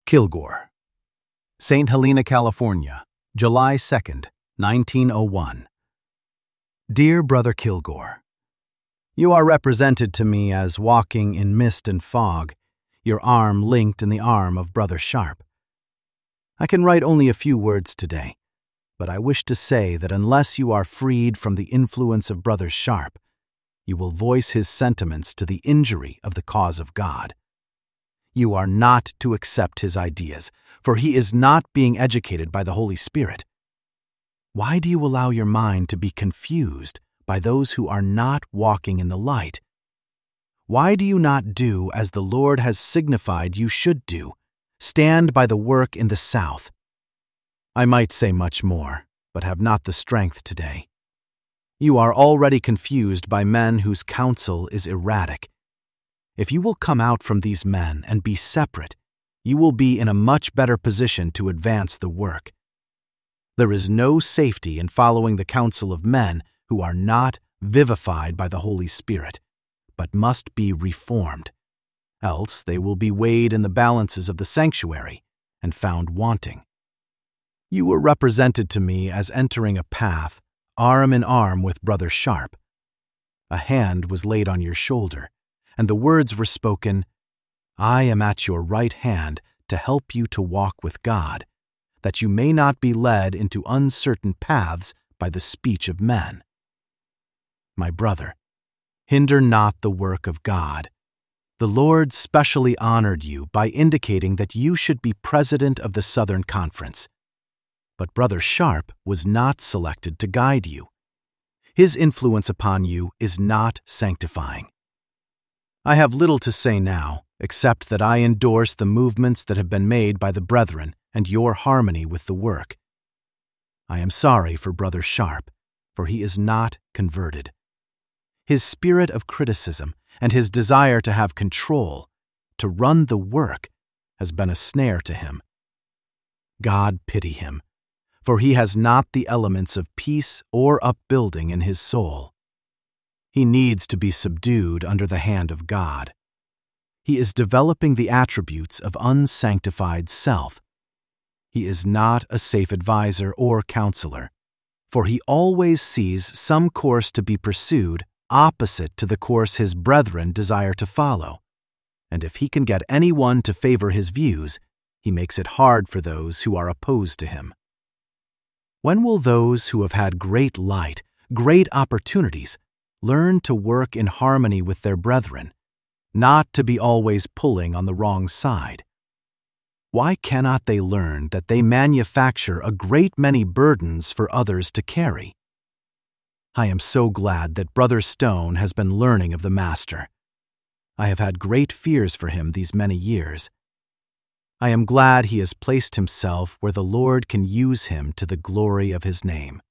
Kilgore. St. Helena, California, July 2nd, 1901. Dear Brother Kilgore, you are represented to me as walking in mist and fog, your arm linked in the arm of Brother Sharp. I can write only a few words today, but I wish to say that unless you are freed from the influence of Brother Sharp, you will voice his sentiments to the injury of the cause of God. You are not to accept his ideas, for he is not being educated by the Holy Spirit. Why do you allow your mind to be confused by those who are not walking in the light? Why do you not do as the Lord has signified you should do? Stand by the work in the South. I might say much more, but have not the strength today. You are already confused by men whose counsel is erratic. If you will come out from these men and be separate, you will be in a much better position to advance the work. There is no safety in following the counsel of men who are not vivified by the Holy Spirit, but must be reformed. Else they will be weighed in the balances of the sanctuary and found wanting. You were represented to me as entering a path, arm in arm with Brother Sharp. A hand was laid on your shoulder, and the words were spoken, "I am at your right hand to help you to walk with God, that you may not be led into uncertain paths by the speech of men." My brother, hinder not the work of God. The Lord specially honored you by indicating that you should be president of the Southern Conference. But Brother Sharp was not selected to guide you. His influence upon you is not sanctifying. I have little to say now, except that I endorse the movements that have been made by the brethren and your harmony with the work. I am sorry for Brother Sharp, for he is not converted. His spirit of criticism and his desire to have control, to run the work, has been a snare to him. God pity him, for he has not the elements of peace or upbuilding in his soul. He needs to be subdued under the hand of God. He is developing the attributes of unsanctified self. He is not a safe advisor or counselor, for he always sees some course to be pursued opposite to the course his brethren desire to follow, and if he can get anyone to favor his views, he makes it hard for those who are opposed to him. When will those who have had great light, great opportunities, learn to work in harmony with their brethren, not to be always pulling on the wrong side? Why cannot they learn that they manufacture a great many burdens for others to carry? I am so glad that Brother Stone has been learning of the Master. I have had great fears for him these many years. I am glad he has placed himself where the Lord can use him to the glory of his name.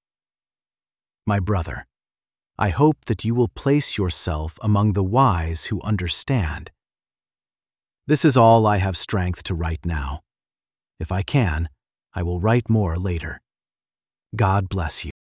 My brother, I hope that you will place yourself among the wise who understand. This is all I have strength to write now. If I can, I will write more later. God bless you.